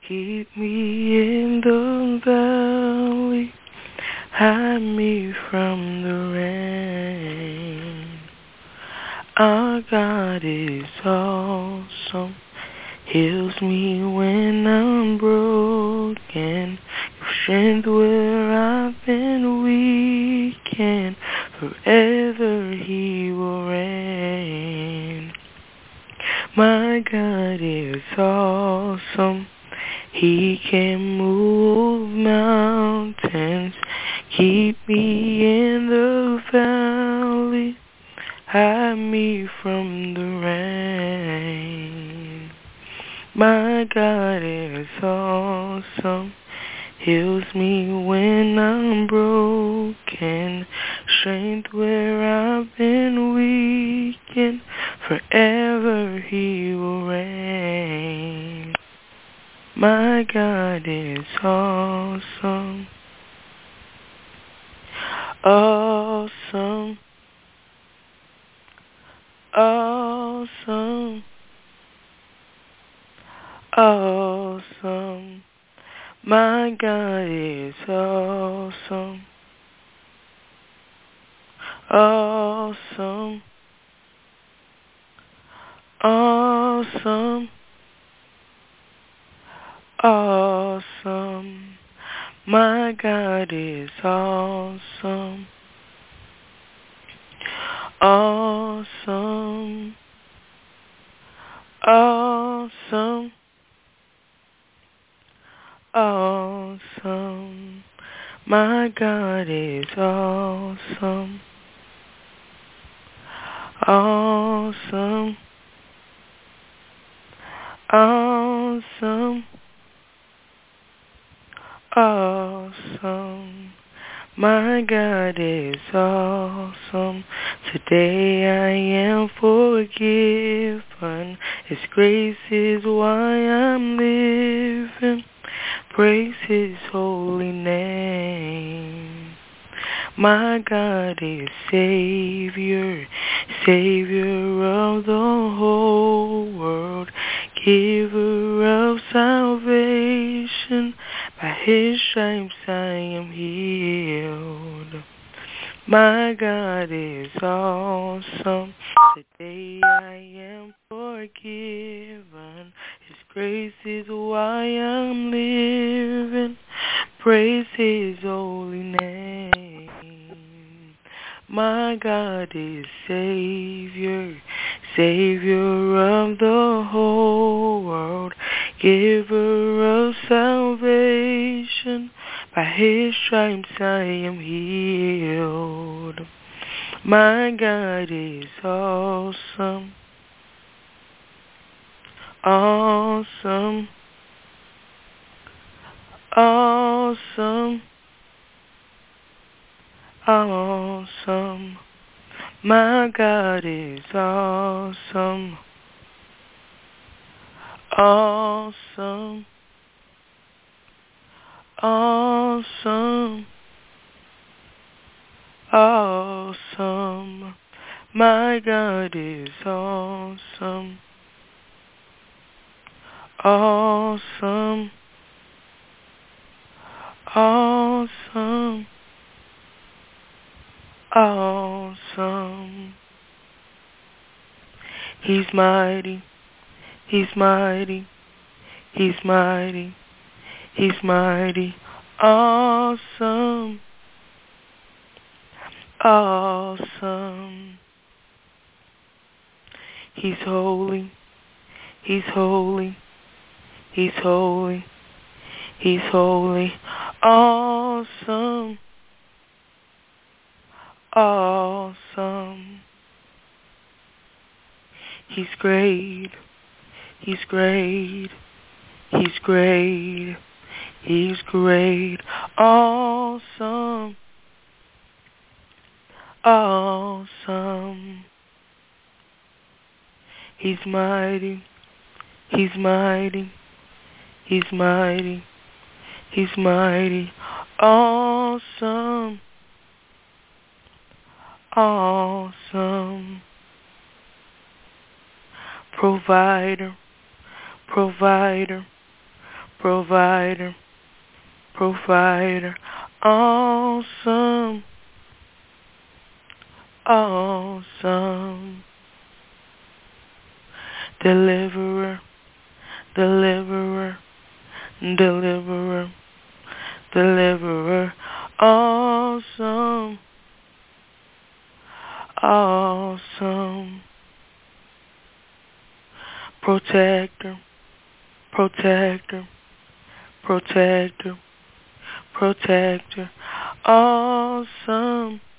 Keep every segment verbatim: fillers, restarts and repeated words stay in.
Keep me in the valley, hide me from the rain. Our God is awesome, heals me when I'm broken, gives strength where I've been weak, and forever He will reign. My God is awesome, He can move mountains, keep me in the valley, hide me from the rain. My God is awesome, heals me when I'm broken, strength where I've been weak, and forever He will reign. My God is awesome, awesome, awesome, awesome. My God is awesome, awesome, awesome, awesome. My God is awesome, awesome, awesome, awesome. My God is awesome, awesome, awesome, awesome. My God is awesome. Today I am forgiven. His grace is why I'm living. Praise His holy name. My God is Savior, Savior of the whole world, giver of salvation. By His stripes I am healed. My God is awesome. Today I am forgiven. His grace is why I'm living. Praise His holy name. My God is Savior, Savior of the whole world, giver of salvation. By His stripes I am healed. My God is awesome, awesome, awesome, awesome. My God is awesome, awesome, awesome, awesome. My God is awesome, awesome, awesome, awesome. He's mighty, He's mighty, He's mighty, He's mighty, awesome, awesome. He's holy, He's holy, He's holy, He's holy, awesome, awesome. He's great, He's great, He's great, He's great, awesome, awesome. He's mighty, He's mighty, He's mighty, He's mighty, awesome, awesome. Provider, provider, provider, provider, awesome, awesome, deliverer, deliverer, deliverer, deliverer, awesome, awesome, protector, protector, protector, protector, awesome,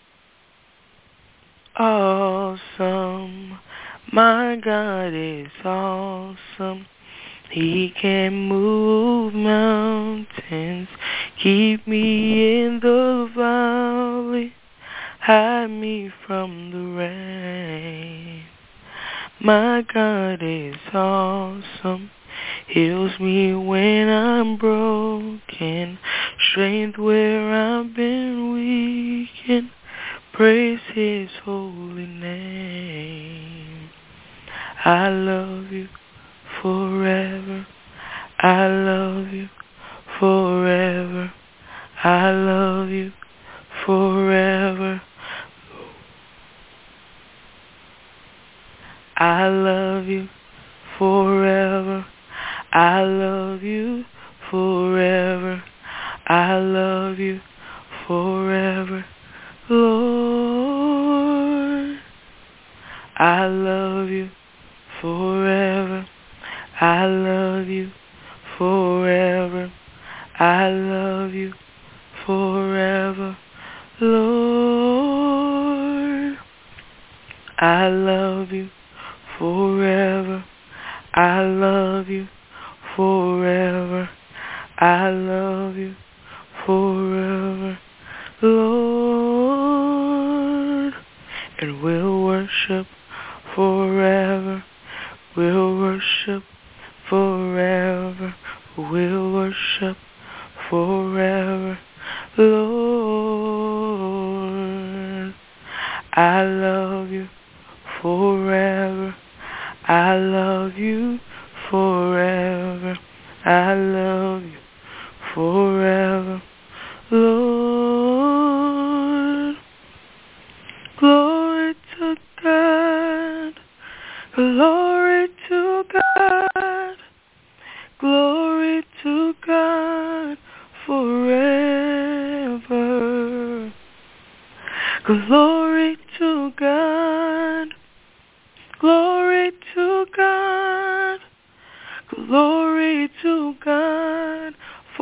awesome. My God is awesome. He can move mountains, keep me in the valley, hide me from the rain. My God is awesome. Heals me when I'm broken, strength where I've been weakened. Praise His holy name. I love you forever. I love you forever. I love you forever. I love you forever. I love you forever. I love you forever, Lord. I love you forever. I love you forever. I love you forever, Lord. I love you forever. I love you forever. I love you forever, Lord. And we'll worship forever. We'll worship forever. We'll worship forever, Lord. I love you forever. I love you forever. I love you forever, Lord. Glory to God. Glory to God. Glory to God forever. Glory to God. Glory to God. Glory to God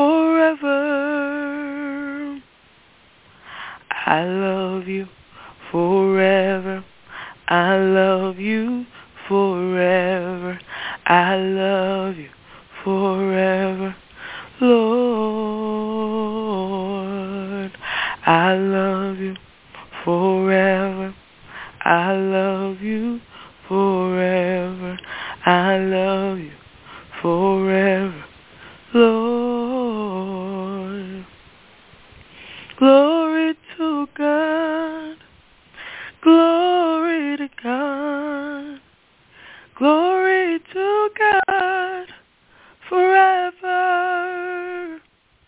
forever. I love you forever. I love you forever. I love you forever, Lord. I love you forever. I love you forever. I love you forever, Lord. Glory to God. Glory to God. Glory to God forever.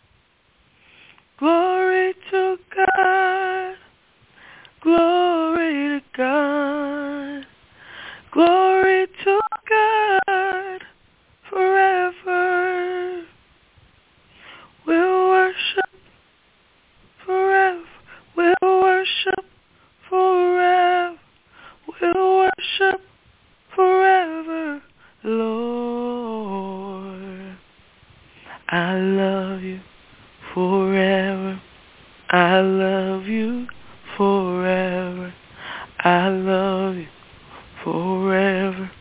Glory to God. Glory to God. Glory to God forever. We'll worship forever. We'll worship forever. We'll worship forever, Lord. I love you forever. I love you forever. I love you forever,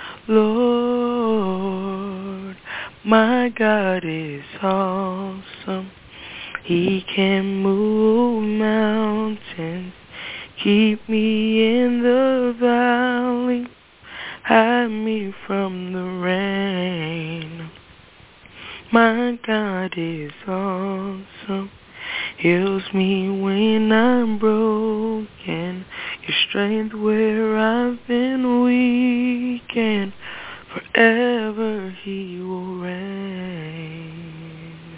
Lord. My God is awesome. He can move mountains, keep me in the valley, hide me from the rain. My God is awesome. Heals me when I'm broken, your strength where I've been weak, and Forever he will reign.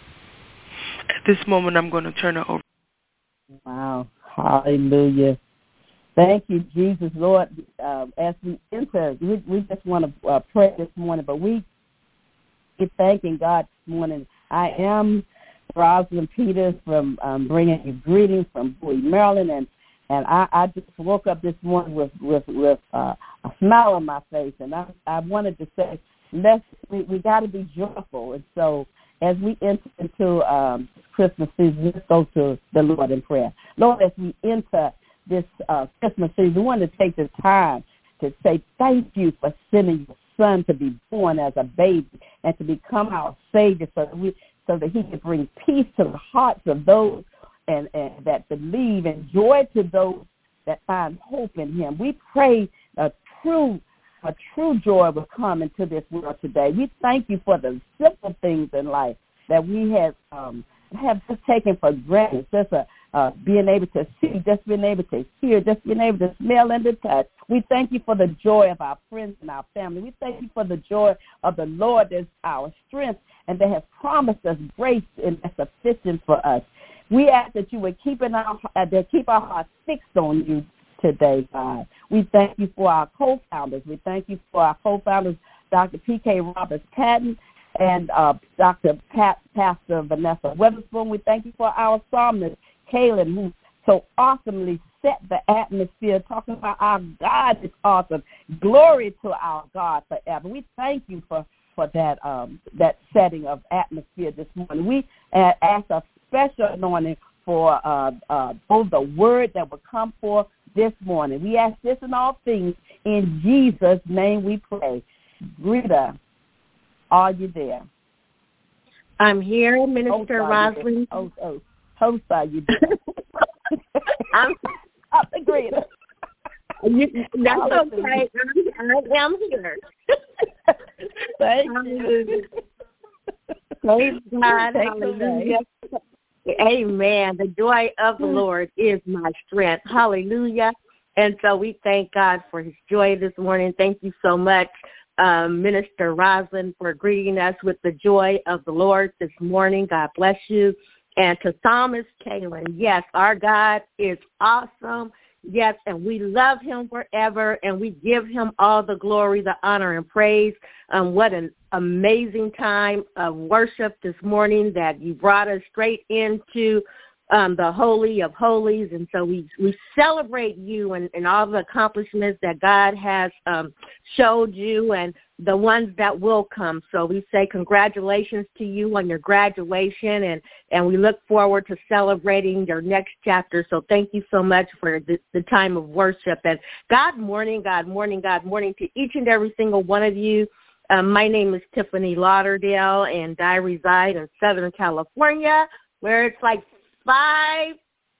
At this moment, I'm going to turn it over. Wow. Hallelujah. Thank you, Jesus, Lord. Uh, as we enter, we, we just want to uh, pray this morning, but we are thanking God this morning. I am Rosalind Peters from um, bringing you greetings from Bowie, Maryland, and and I, I just woke up this morning with with, with uh, a smile on my face, and I I wanted to say, let's we, we got to be joyful, and so as we enter into um, Christmas season, let's go to the Lord in prayer. Lord, as we enter this uh, Christmas season, we want to take the time to say thank you for sending your Son to be born as a baby and to become our Savior, so that we so that He can bring peace to the hearts of those and, and that believe, and joy to those that find hope in Him. We pray a true a true joy will come into this world today. We thank you for the simple things in life that we have um, have just taken for granted, just a, uh, being able to see, just being able to hear, just being able to smell and to touch. We thank you for the joy of our friends and our family. We thank you for the joy of the Lord that's our strength and that has promised us grace and that's sufficient for us. We ask that you would keep, in our, uh, that keep our hearts fixed on you today, God. We thank you for our co-founders. We thank you for our co-founders, Doctor P K Roberts-Patton and uh, Doctor Pat, Pastor Vanessa Weatherspoon. We thank you for our psalmist, Kaylin, who so awesomely set the atmosphere, talking about our God is awesome. Glory to our God forever. We thank you for, for that um, that setting of atmosphere this morning. We uh, ask a special anointing for uh, uh, both the word that will come forth this morning. We ask this in all things. In Jesus' name we pray. Rita, are you there? I'm here, Minister Rosalind. Oh, oh, host, are you there? I'm, I'm agreeing. You, that's okay. I am here. Thank you. Praise God. Take Hallelujah. Amen. The joy of the Lord is my strength. Hallelujah. And so we thank God for his joy this morning. Thank you so much, um, Minister Rosalind, for greeting us with the joy of the Lord this morning. God bless you. And to Psalmist Kaylin, yes, our God is awesome. Yes, and we love him forever, and we give him all the glory, the honor, and praise. Um, what an amazing time of worship this morning that you brought us straight into um, the Holy of Holies. And so we, we celebrate you and, and all the accomplishments that God has um, showed you and the ones that will come. So we say congratulations to you on your graduation, and, and we look forward to celebrating your next chapter. So thank you so much for the, the time of worship. And God morning, God morning, God morning to each and every single one of you. Um, my name is Tiffany Lauderdale, and I reside in Southern California, where it's like five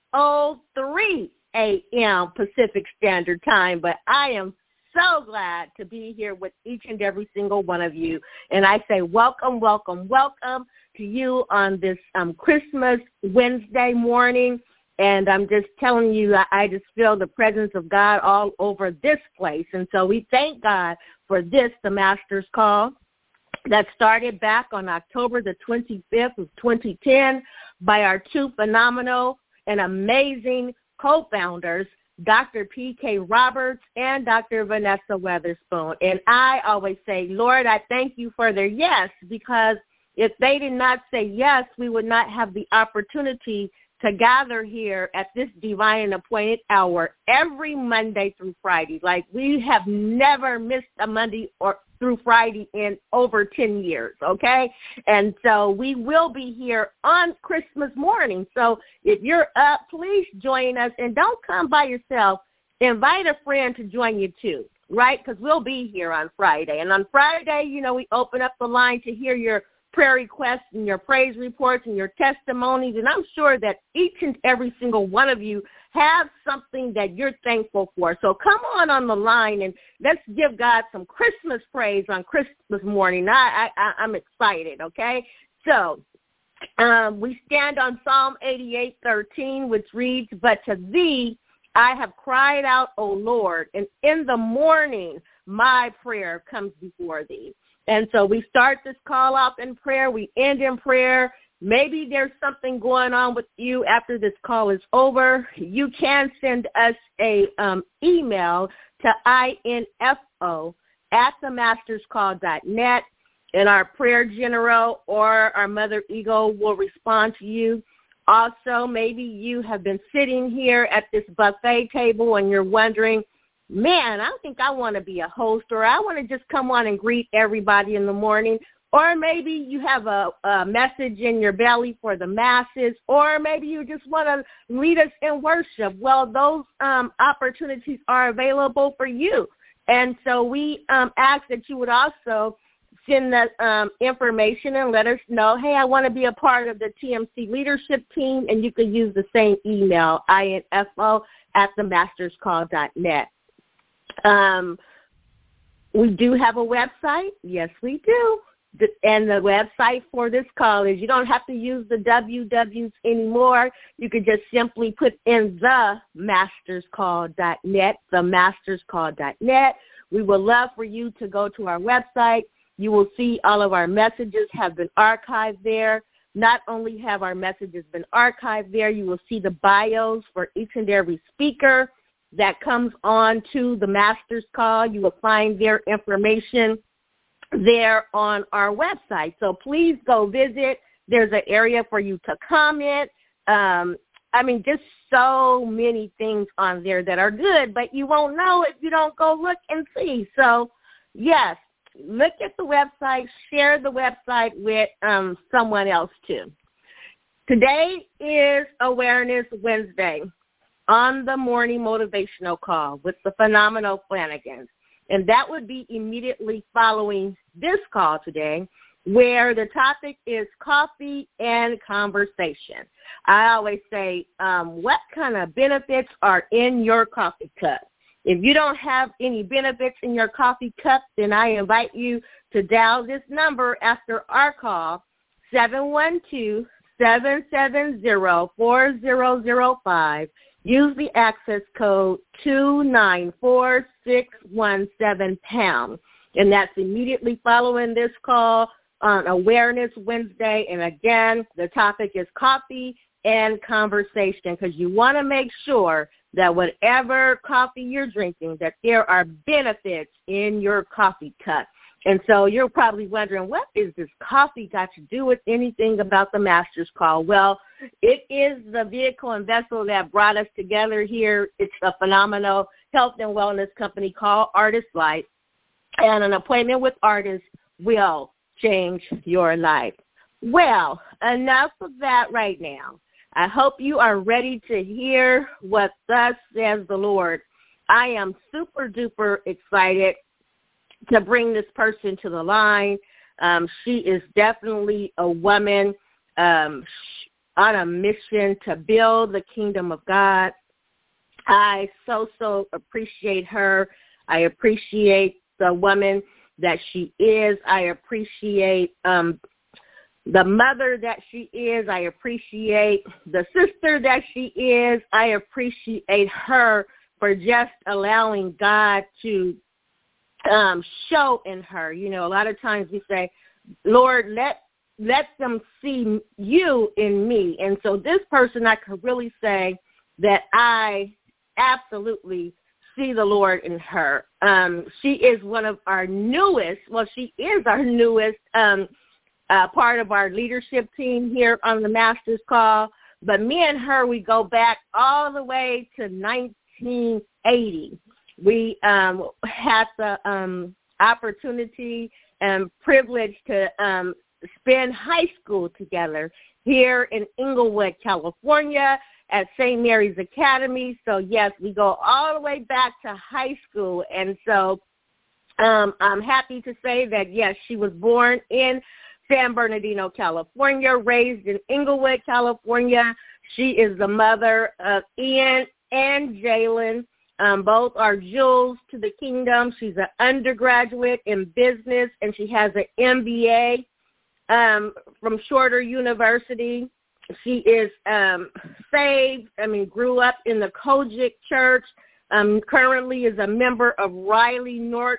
oh three a.m. Pacific Standard Time. But I am so glad to be here with each and every single one of you. And I say welcome, welcome, welcome to you on this um, Christmas Wednesday morning. And I'm just telling you, I, I just feel the presence of God all over this place. And so we thank God for this, the Master's Call, that started back on October the twenty-fifth of twenty ten by our two phenomenal and amazing co-founders, Doctor P K Roberts and Doctor Vanessa Weatherspoon. And I always say, Lord, I thank you for their yes, because if they did not say yes, we would not have the opportunity to gather here at this divine and appointed hour every Monday through Friday. Like, we have never missed a Monday or through Friday in over ten years, okay? And so we will be here on Christmas morning. So if you're up, please join us, and don't come by yourself. Invite a friend to join you too, right? Because we'll be here on Friday. And on Friday, you know, we open up the line to hear your prayer requests and your praise reports and your testimonies. And I'm sure that each and every single one of you have something that you're thankful for. So come on on the line and let's give God some Christmas praise on Christmas morning. I, I, I'm excited, okay? So um, we stand on Psalm eighty-eight thirteen, which reads, "But to thee I have cried out, O Lord, and in the morning my prayer comes before thee. And so we start this call off in prayer. We end in prayer. Maybe there's something going on with you after this call is over. You can send us a um, email to info at the masters call dot net, and our prayer general or our Mother Eagle will respond to you. Also, maybe you have been sitting here at this buffet table and you're wondering, man, I think I want to be a host, or I want to just come on and greet everybody in the morning. Or maybe you have a, a message in your belly for the masses, or maybe you just want to lead us in worship. Well, those um, opportunities are available for you. And so we um, ask that you would also send that um, information and let us know, hey, I want to be a part of the T M C leadership team, and you can use the same email, info at the masters call dot net. Um, we do have a website. Yes, we do. And the website for this call is, you don't have to use the W Ws anymore. You could just simply put in the masters call dot net, the masters call dot net. We would love for you to go to our website. You will see all of our messages have been archived there. Not only have our messages been archived there, you will see the bios for each and every speaker that comes on to the Master's Call. You will find their information there on our website. So please go visit. There's an area for you to comment. Um, I mean, just so many things on there that are good, but you won't know if you don't go look and see. So, yes, look at the website, share the website with um, someone else too. Today is Awareness Wednesday on the morning motivational call with the phenomenal Flanagans. And that would be immediately following this call today, where the topic is coffee and conversation. I always say, um, what kind of benefits are in your coffee cup? If you don't have any benefits in your coffee cup, then I invite you to dial this number after our call, seven one two, seven seven zero, four zero zero five. Use the access code two nine four six one seven pound. And that's immediately following this call on Awareness Wednesday. And again, the topic is coffee and conversation, because you want to make sure that whatever coffee you're drinking, that there are benefits in your coffee cup. And so you're probably wondering, what is this coffee got to do with anything about the Master's Call? Well, it is the vehicle and vessel that brought us together here. It's a phenomenal health and wellness company called Artist Life. And an appointment with Artist will change your life. Well, enough of that right now. I hope you are ready to hear what thus says the Lord. I am super duper excited to bring this person to the line. Um, she is definitely a woman um, on a mission to build the kingdom of God. I so, so appreciate her. I appreciate the woman that she is. I appreciate um, the mother that she is. I appreciate the sister that she is. I appreciate her for just allowing God to um, show in her. You know, a lot of times we say, Lord, let let them see you in me. And so this person, I could really say that I absolutely see the Lord in her. Um, she is one of our newest, well, she is our newest um, uh, part of our leadership team here on the Master's Call. But me and her, we go back all the way to nineteen eighty. We um, had the um, opportunity and privilege to um, spend high school together here in Inglewood, California, at Saint Mary's Academy. So, yes, we go all the way back to high school. And so um, I'm happy to say that, yes, she was born in San Bernardino, California, raised in Inglewood, California. She is the mother of Ian and Jalen. Um, both are jewels to the kingdom. She's an undergraduate in business, and she has an M B A um, from Shorter University. She is um, saved, I mean, grew up in the Kojic Church, um, currently is a member of Riley North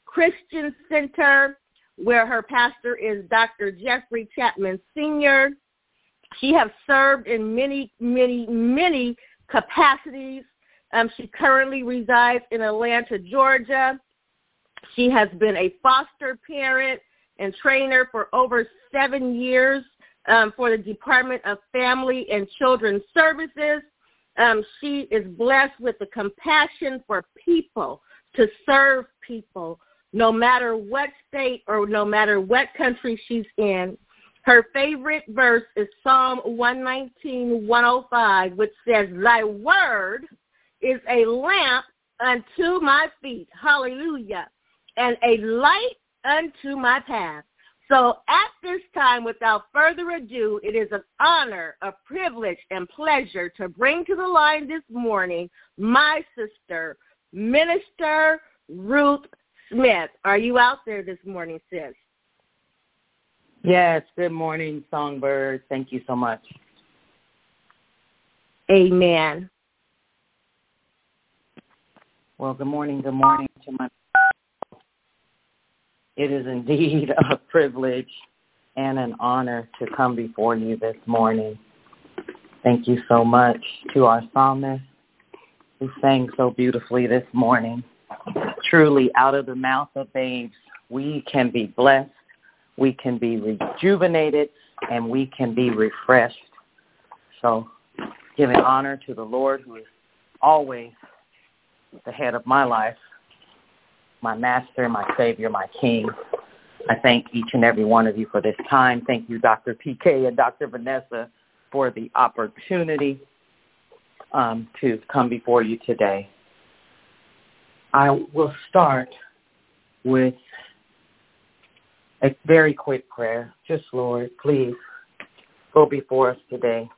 Christian Center, where her pastor is Doctor Jeffrey Chapman Senior She has served in many, many, many capacities. Um, she currently resides in Atlanta, Georgia. She has been a foster parent and trainer for over seven years um, for the Department of Family and Children's Services. Um, she is blessed with the compassion for people, to serve people, no matter what state or no matter what country she's in. Her favorite verse is Psalm one nineteen, one oh five, which says, "Thy word is a lamp unto my feet," hallelujah, "and a light unto my path." So at this time, without further ado, it is an honor, a privilege, and pleasure to bring to the line this morning my sister, Minister Ruth Smith. Are you out there this morning, sis? Yes, good morning, Songbird. Thank you so much. Amen. Well, good morning, good morning to my... It is indeed a privilege and an honor to come before you this morning. Thank you so much to our psalmist who sang so beautifully this morning. Truly, out of the mouth of babes, we can be blessed, we can be rejuvenated, and we can be refreshed. So, giving honor to the Lord, who is always the head of my life, my master, my savior, my king. I thank each and every one of you for this time. Thank you, Doctor P K and Doctor Vanessa, for the opportunity um, to come before you today. I will start with a very quick prayer. Just, Lord, please go before us today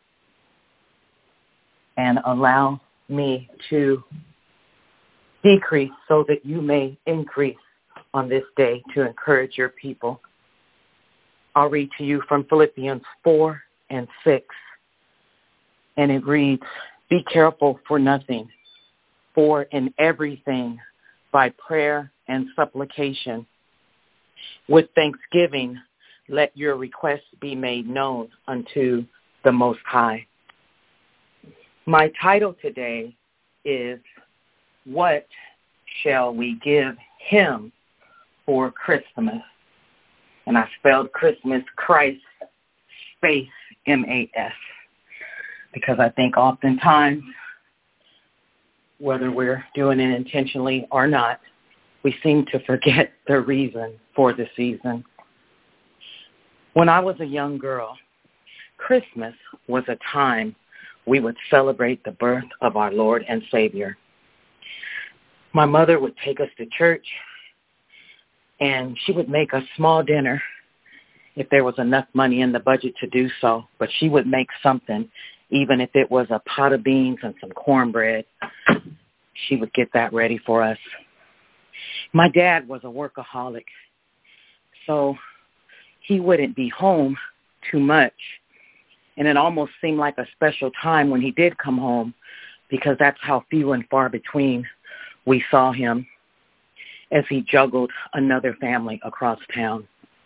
and allow me to decrease so that you may increase on this day to encourage your people. I'll read to you from Philippians four and six, and it reads, "Be careful for nothing, for in everything by prayer and supplication, with thanksgiving, let your requests be made known unto the Most High." My title today is, "What shall we give him for Christmas?" And I spelled Christmas, Christ, space, M A S, because I think oftentimes, whether we're doing it intentionally or not, we seem to forget the reason for the season. When I was a young girl, Christmas was a time we would celebrate the birth of our Lord and Savior. My mother would take us to church, and she would make a small dinner if there was enough money in the budget to do so. But she would make something, even if it was a pot of beans and some cornbread. She would get that ready for us. My dad was a workaholic, so he wouldn't be home too much. And it almost seemed like a special time when he did come home, because that's how few and far between we saw him as he juggled another family across town.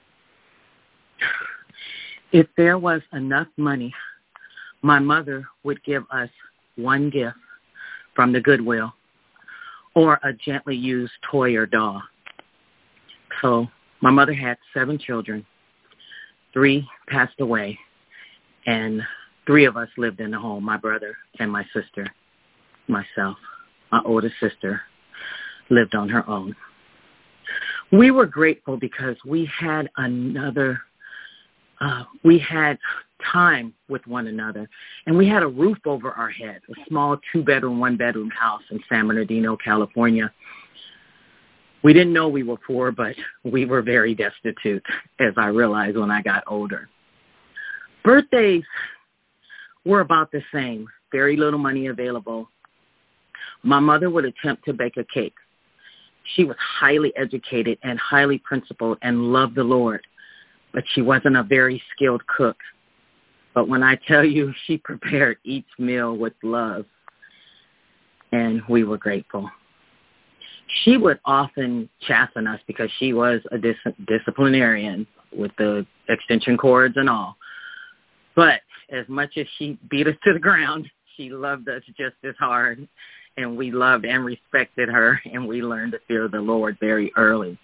If there was enough money, my mother would give us one gift from the Goodwill or a gently used toy or doll. So my mother had seven children. Three passed away, and three of us lived in the home, my brother and my sister, myself. My oldest sister lived on her own. We were grateful because we had another, uh, we had time with one another, and we had a roof over our head, a small two-bedroom, one-bedroom house in San Bernardino, California. We didn't know we were poor, but we were very destitute, as I realized when I got older. Birthdays were about the same, very little money available. My mother would attempt to bake a cake. She was highly educated and highly principled and loved the Lord, but she wasn't a very skilled cook. But when I tell you, she prepared each meal with love, and we were grateful. she would often chasten us because she was a dis- disciplinarian with the extension cords and all. But as much as she beat us to the ground, she loved us just as hard, and we loved and respected her, and we learned to fear the Lord very early.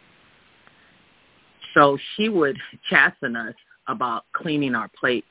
So she would chasten us about cleaning our plates.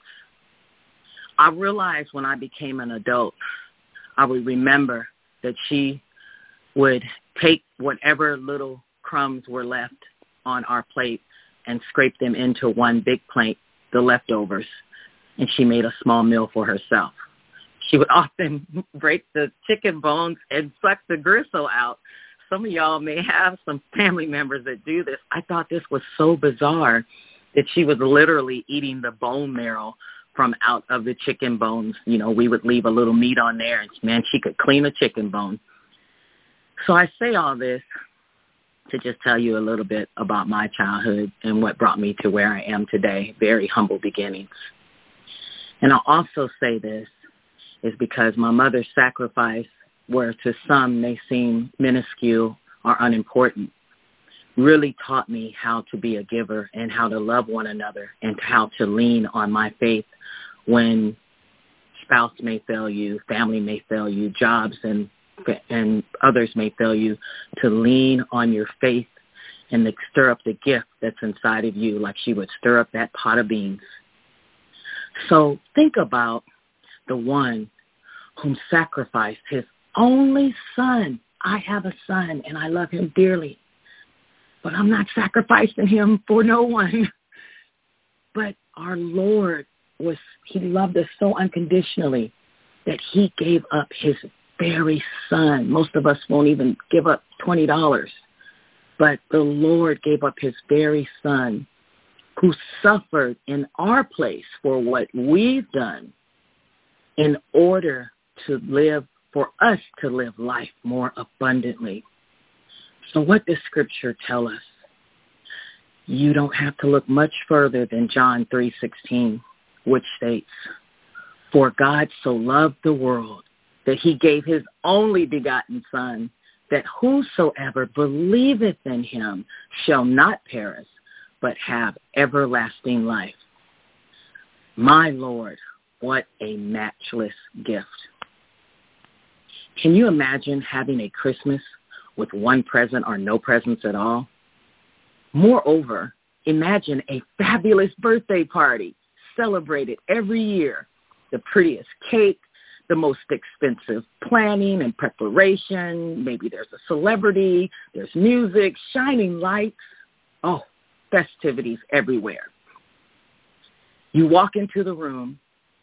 I realized when I became an adult, I would remember that she would take whatever little crumbs were left on our plate and scrape them into one big plate, the leftovers, and she made a small meal for herself. She would often break the chicken bones and suck the gristle out. Some of y'all may have some family members that do this. I thought this was so bizarre that she was literally eating the bone marrow from out of the chicken bones. You know, we would leave a little meat on there, and, man, she could clean a chicken bone. So I say all this to just tell you a little bit about my childhood and what brought me to where I am today, very humble beginnings. And I'll also say this is because my mother's sacrifice, where to some may seem minuscule or unimportant, really taught me how to be a giver and how to love one another and how to lean on my faith when spouse may fail you, family may fail you, jobs and and others may fail you, to lean on your faith and to stir up the gift that's inside of you like she would stir up that pot of beans. So think about the one whom sacrificed his only son. I have a son, and I love him dearly, but I'm not sacrificing him for no one. But our Lord was, he loved us so unconditionally that he gave up his very son. Most of us won't even give up twenty dollars. But the Lord gave up his very son, who suffered in our place for what we've done in order to live, for us to live life more abundantly. So what does Scripture tell us? You don't have to look much further than John three sixteen, which states, "For God so loved the world that he gave his only begotten Son, that whosoever believeth in him shall not perish, but have everlasting life." My Lord, what a matchless gift. Can you imagine having a Christmas with one present or no presents at all? Moreover, imagine a fabulous birthday party celebrated every year. The prettiest cake, the most expensive planning and preparation. Maybe there's a celebrity, there's music, shining lights. Oh, festivities everywhere. You walk into the room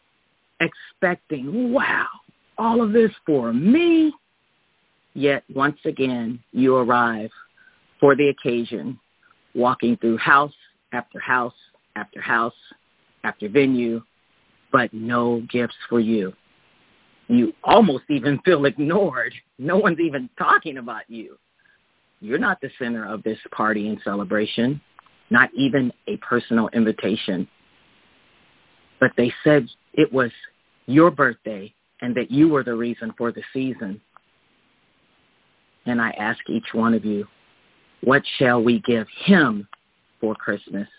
expecting, wow, all of this for me. Yet once again, you arrive for the occasion, walking through house after house after house after venue, but no gifts for you. You almost even feel ignored. No one's even talking about you. You're not the center of this party and celebration, not even a personal invitation. But they said it was your birthday and that you were the reason for the season. And I ask each one of you, what shall we give him for Christmas?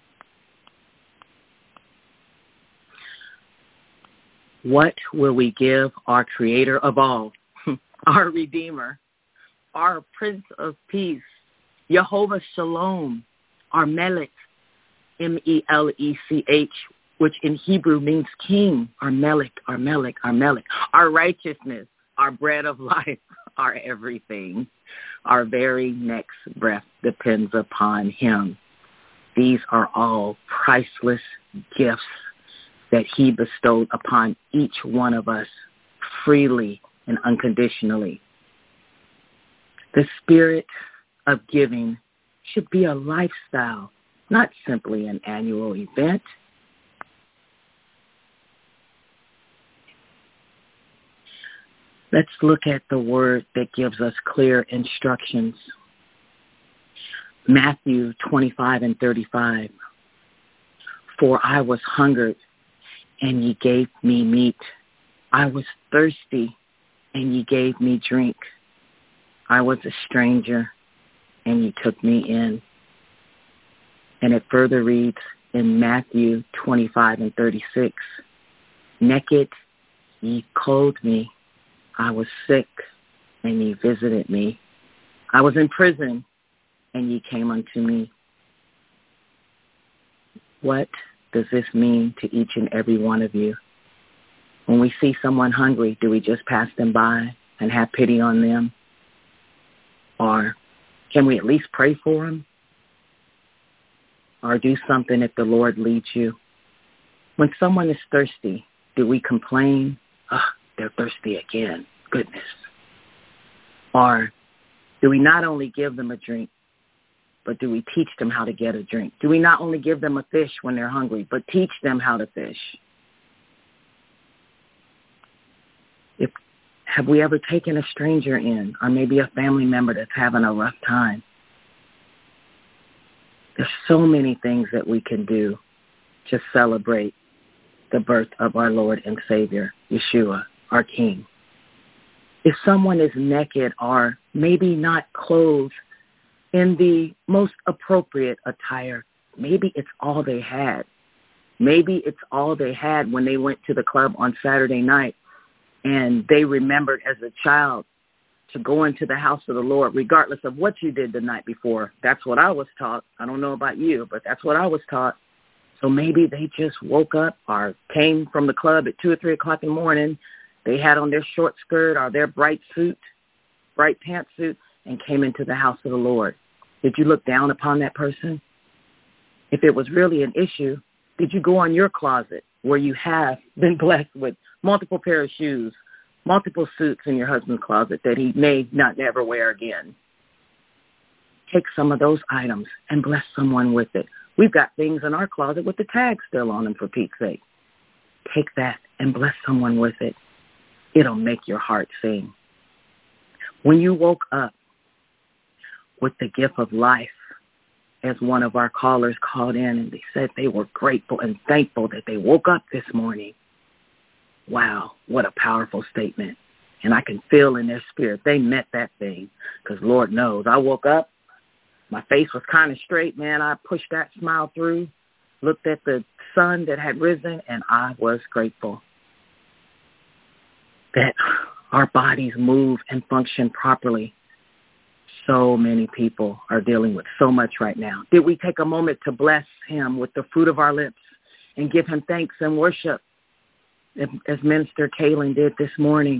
What will we give our Creator of all, our Redeemer, our Prince of Peace, Jehovah Shalom, our Melech, M E L E C H, which in Hebrew means king, our Melech, our Melech, our Melech, our righteousness, our bread of life, our everything. Our very next breath depends upon him. These are all priceless gifts that he bestowed upon each one of us freely and unconditionally. The spirit of giving should be a lifestyle, not simply an annual event. Let's look at the word that gives us clear instructions. Matthew twenty-five and thirty-five. For I was hungered, and ye gave me meat. I was thirsty, and ye gave me drink. I was a stranger, and you took me in. And it further reads in Matthew twenty-five and thirty-six, naked, ye clothed me. I was sick, and ye visited me. I was in prison, and ye came unto me. What does this mean to each and every one of you? When we see someone hungry, do we just pass them by and have pity on them? Or can we at least pray for them? Or do something if the Lord leads you? When someone is thirsty, do we complain? Oh, they're thirsty again. Goodness. Or do we not only give them a drink, but do we teach them how to get a drink? Do we not only give them a fish when they're hungry, but teach them how to fish? If, have we ever taken a stranger in, or maybe a family member that's having a rough time? There's so many things that we can do to celebrate the birth of our Lord and Savior, Yeshua, our King. If someone is naked or maybe not clothed in the most appropriate attire, maybe it's all they had. Maybe it's all they had when they went to the club on Saturday night and they remembered as a child to go into the house of the Lord, regardless of what you did the night before. That's what I was taught. I don't know about you, but that's what I was taught. So maybe they just woke up or came from the club at two or three o'clock in the morning. They had on their short skirt or their bright suit, bright pantsuit, and came into the house of the Lord. Did you look down upon that person? If it was really an issue, did you go on your closet where you have been blessed with multiple pair of shoes, multiple suits in your husband's closet that he may not never wear again? Take some of those items and bless someone with it. We've got things in our closet with the tag still on them, for Pete's sake. Take that and bless someone with it. It'll make your heart sing. When you woke up with the gift of life, as one of our callers called in and they said they were grateful and thankful that they woke up this morning. Wow, what a powerful statement. And I can feel in their spirit they meant that thing, because Lord knows I woke up, my face was kind of straight, man. I pushed that smile through, looked at the sun that had risen, and I was grateful that our bodies move and function properly. So many people are dealing with so much right now. Did we take a moment to bless him with the fruit of our lips and give him thanks and worship, as Minister Kaylin did this morning,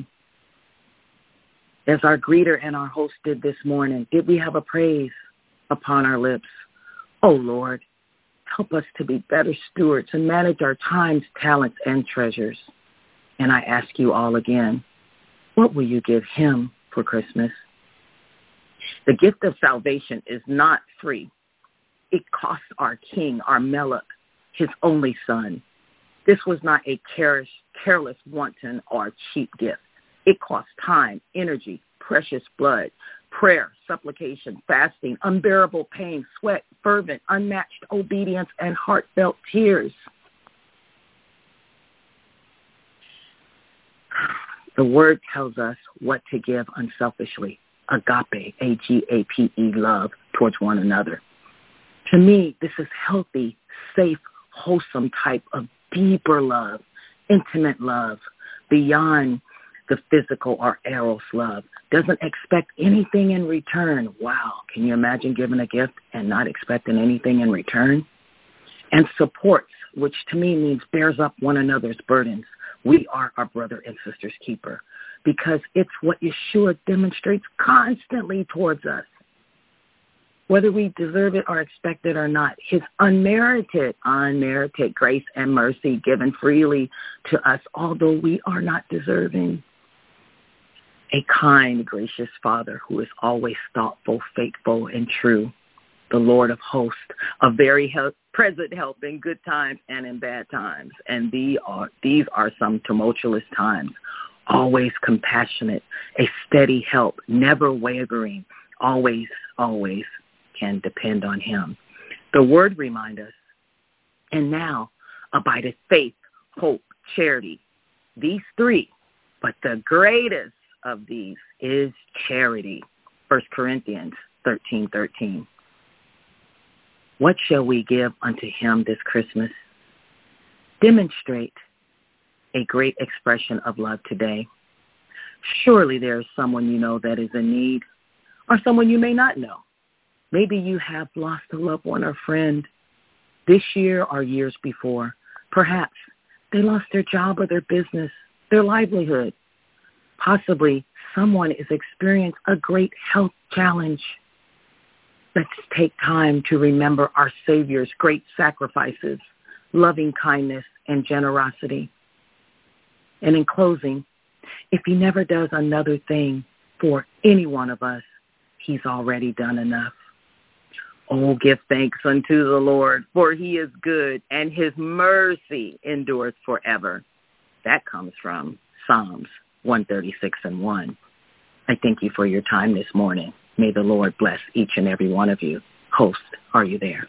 as our greeter and our host did this morning? Did we have a praise upon our lips? Oh, Lord, help us to be better stewards and manage our times, talents, and treasures. And I ask you all again, what will you give him for Christmas? The gift of salvation is not free. It cost our King, our Melech, his only son. This was not a careless, careless, wanton, or cheap gift. It cost time, energy, precious blood, prayer, supplication, fasting, unbearable pain, sweat, fervent, unmatched obedience, and heartfelt tears. The word tells us what to give unselfishly. Agape, A G A P E, love towards one another. To me, this is healthy, safe, wholesome type of deeper love, intimate love, beyond the physical or eros love. Doesn't expect anything in return. Wow, can you imagine giving a gift and not expecting anything in return? And supports, which to me means bears up one another's burdens. We are our brother and sister's keeper, because it's what Yeshua demonstrates constantly towards us. Whether we deserve it or expect it or not, his unmerited, unmerited grace and mercy given freely to us, although we are not deserving. A kind, gracious Father who is always thoughtful, faithful, and true. The Lord of hosts, a very help, present help in good times and in bad times. And these are, these are some tumultuous times. Always compassionate, a steady help, never wavering, always, always can depend on him. The word reminds us, and now abideth faith, hope, charity. These three, but the greatest of these is charity. First Corinthians thirteen thirteen. What shall we give unto him this Christmas? Demonstrate a great expression of love today. Surely there is someone you know that is in need, or someone you may not know. Maybe you have lost a loved one or friend this year or years before. Perhaps they lost their job or their business, their livelihood. Possibly someone is experiencing a great health challenge. Let's take time to remember our Savior's great sacrifices, loving kindness, and generosity. And in closing, if he never does another thing for any one of us, he's already done enough. Oh, give thanks unto the Lord, for he is good, and his mercy endures forever. That comes from Psalms one thirty-six and one. I thank you for your time this morning. May the Lord bless each and every one of you. Host, are you there?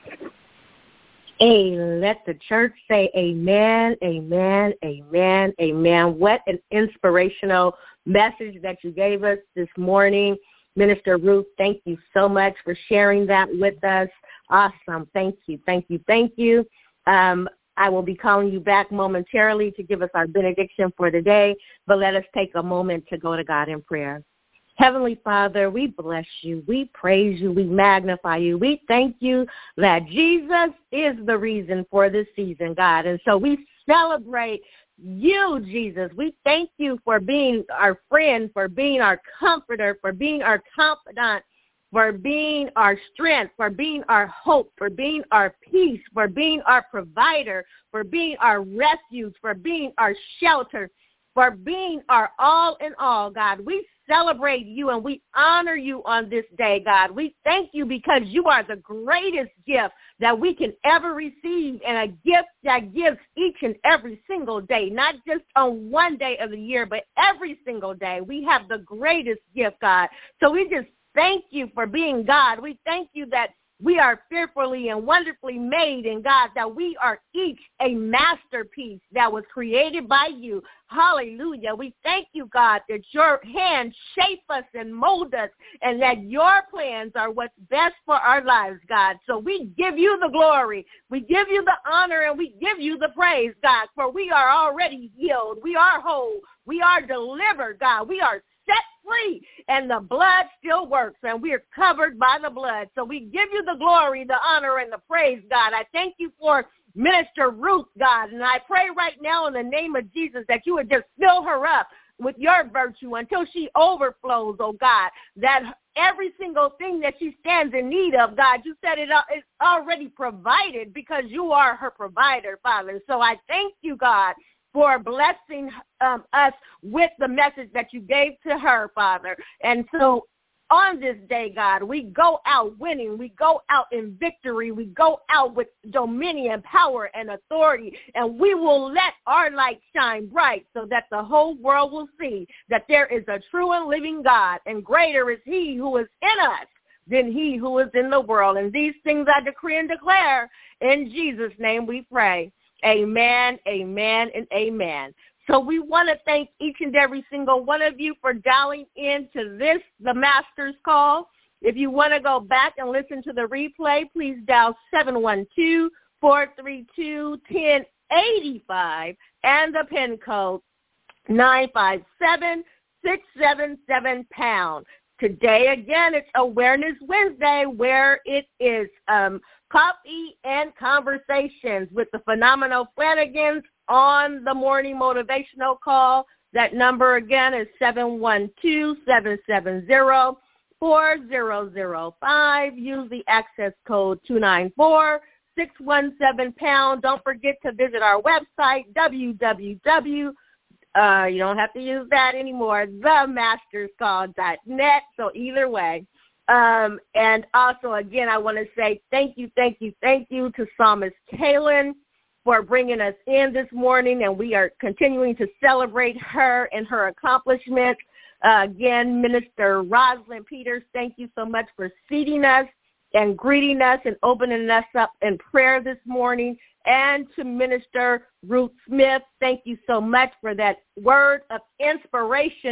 Hey, let the church say amen, amen, amen, amen. What an inspirational message that you gave us this morning. Minister Ruth, thank you so much for sharing that with us. Awesome. Thank you, thank you, thank you. Um, I will be calling you back momentarily to give us our benediction for today, but let us take a moment to go to God in prayer. Heavenly Father, we bless you, we praise you, we magnify you. We thank you that Jesus is the reason for this season, God. And so we celebrate you, Jesus. We thank you for being our friend, for being our comforter, for being our confidant, for being our strength, for being our hope, for being our peace, for being our provider, for being our refuge, for being our shelter, for being our all in all, God. We celebrate you and we honor you on this day, God. We thank you because you are the greatest gift that we can ever receive, and a gift that gives each and every single day, not just on one day of the year, but every single day. We have the greatest gift, God. So we just thank you for being God. We thank you that we are fearfully and wonderfully made, and God, that we are each a masterpiece that was created by you. Hallelujah. We thank you, God, that your hand shape us and mold us, and that your plans are what's best for our lives, God. So we give you the glory. We give you the honor, and we give you the praise, God, for we are already healed. We are whole. We are delivered, God. We are set free, and the blood still works, and we are covered by the blood. So we give you the glory, the honor, and the praise, God. I thank you for Minister Ruth, God, and I pray right now in the name of Jesus that you would just fill her up with your virtue until she overflows, oh God, that every single thing that she stands in need of, God, you said it is already provided because you are her provider, Father. So I thank you, God, for blessing um, us with the message that you gave to her, Father. And so on this day, God, we go out winning. We go out in victory. We go out with dominion, power, and authority. And we will let our light shine bright so that the whole world will see that there is a true and living God, and greater is he who is in us than he who is in the world. And these things I decree and declare. In Jesus' name we pray. Amen, amen, and amen. So we want to thank each and every single one of you for dialing in to this, the Master's Call. If you want to go back and listen to the replay, please dial seven one two, four three two, one zero eight five and the PIN code nine five seven, six seven seven pound. Today, again, it's Awareness Wednesday, where it is um, coffee and conversations with the phenomenal Flanagans on the morning motivational call. That number, again, is seven one two, seven seven zero, four zero zero five. Use the access code two nine four, six one seven pound. Don't forget to visit our website, w w w Uh, you don't have to use that anymore, the masters call dot net. So either way. Um, and also, again, I want to say thank you, thank you, thank you to Psalmist Kaylin for bringing us in this morning, and we are continuing to celebrate her and her accomplishments. Uh, again, Minister Rosalind Peters, thank you so much for seating us and greeting us and opening us up in prayer this morning. And to Minister Ruth Smith, thank you so much for that word of inspiration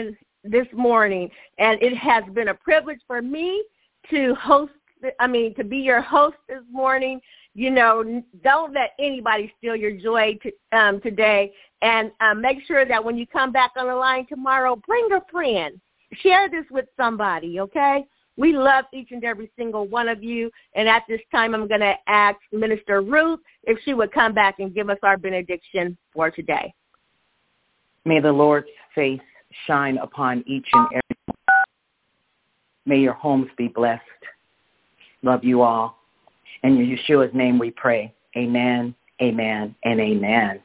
this morning, and it has been a privilege for me to host, I mean, to be your host this morning. You know, don't let anybody steal your joy to, um, today, and uh, make sure that when you come back on the line tomorrow, bring a friend. Share this with somebody, okay? We love each and every single one of you, and at this time I'm going to ask Minister Ruth if she would come back and give us our benediction for today. May the Lord's face shine upon each and every one. May your homes be blessed. Love you all. In Yeshua's name we pray. Amen, amen, and amen.